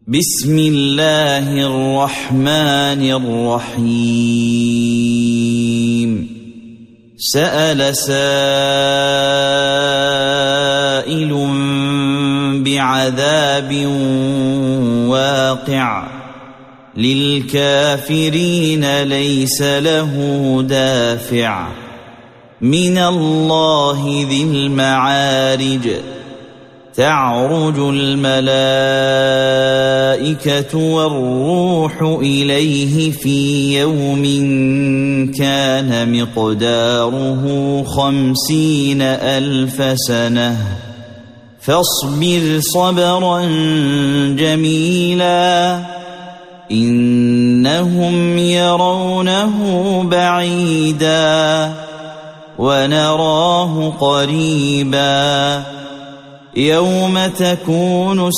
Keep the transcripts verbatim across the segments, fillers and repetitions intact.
بسم الله الرحمن الرحيم سأل سائل بعذاب واقع للكافرين ليس له دافع من الله ذي المعارج تعرج الملائكة والروح إليه في يوم كان مقداره خمسين ألف سنة فاصبر صبرا جميلا إنهم يرونه بعيدا ونراه قريبا يوم تكون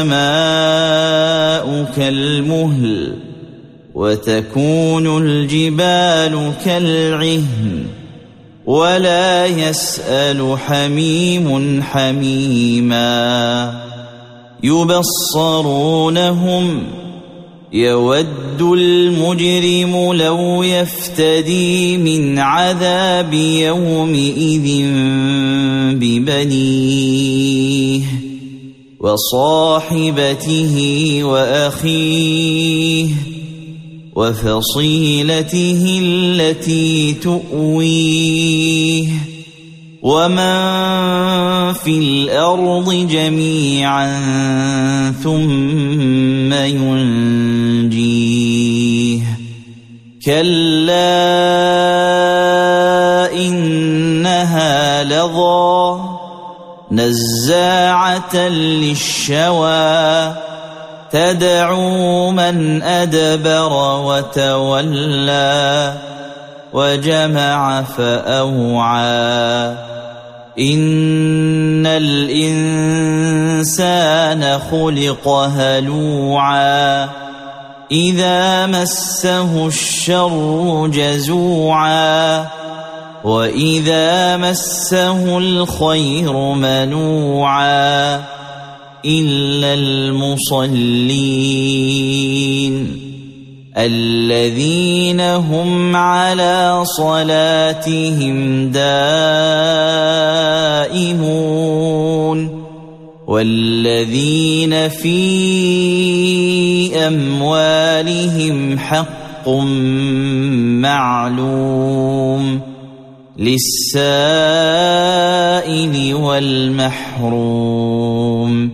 السماء كالمهل وتكون الجبال كالعهن ولا يسأل حميم حميما يبصرونهم يود المجرم لو يفتدي من عذاب يومئذ ببنيه وصاحبته وأخيه وفصيلته التي تؤويه ومن في الأرض جميعا ثم ينجيه كلا إنها لظى نزاعة للشوى تدعو من أدبر وتولى وجمع فأوعى إن الإنسان خلق هلوعا إذا مسه الشر جزوعا وإذا مسه الخير منوعا إلا المصلين الذين هم على صلاتهم دائمون والذين في أموالهم حق معلوم للسائل والمحروم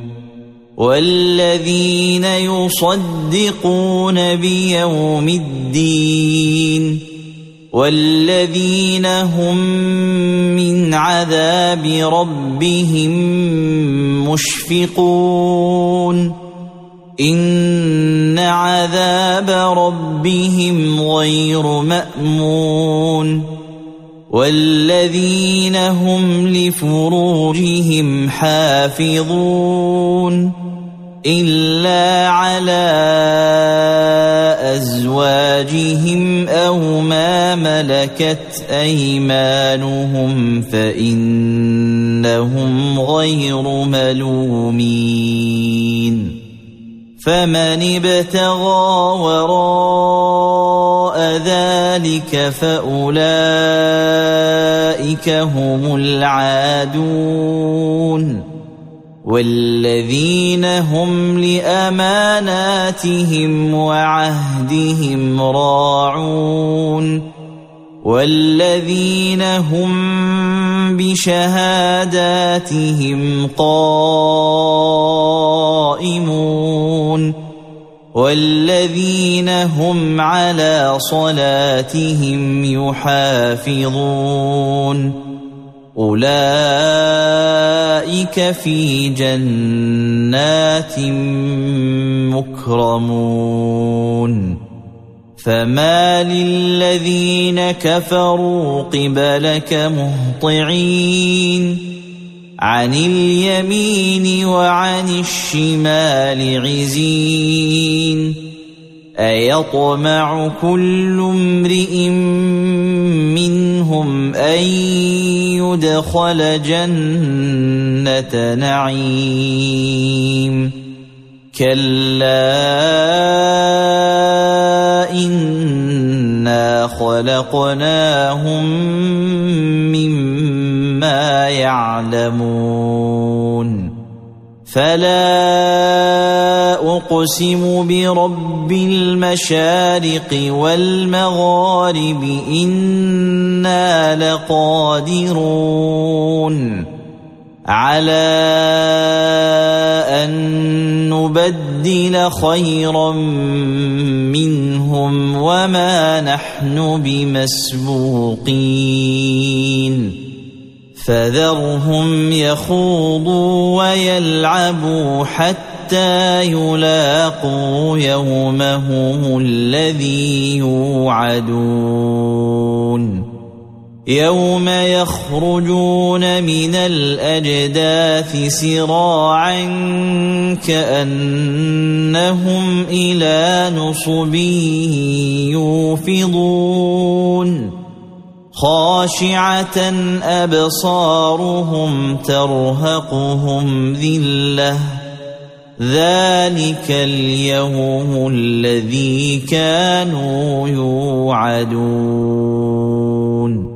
والذين يصدقون بيوم الدين والذين هم من عذاب ربهم مشفقون إن عذاب ربهم غير مأمون والذين هم لفروجهم حافظون إلا على أزواجهم أو ما ملكت أيمانهم فإنهم غير ملومين فمن ابتغى وراء ذلك فأولئك هم العادون والذين هم لأماناتهم وعهدهم راعون والذين هم بشهاداتهم قائمون والذين هم على صلاتهم يحافظون أولئك في جنات مكرمون فما للذين كفروا قبلك مهطعين عن اليمين وعن الشمال عزين أيطمع كل امرئ منهم أن يدخل جنة نعيم كلا إنا خلقناهم مما يعلمون فلا أقسم برب المشارق والمغارب إنا لقادرون على أن نبدل خيرا منهم وما نحن بمسبوقين فذرهم يخوضوا ويلعبوا حتى يلاقوا يومهم الذي يوعدون يوم يخرجون من الأجداث سراعا كأنهم إلى نصب يوفضون خاشعة أبصارهم ترهقهم ذلة ذلك اليوم الذي كانوا يوعدون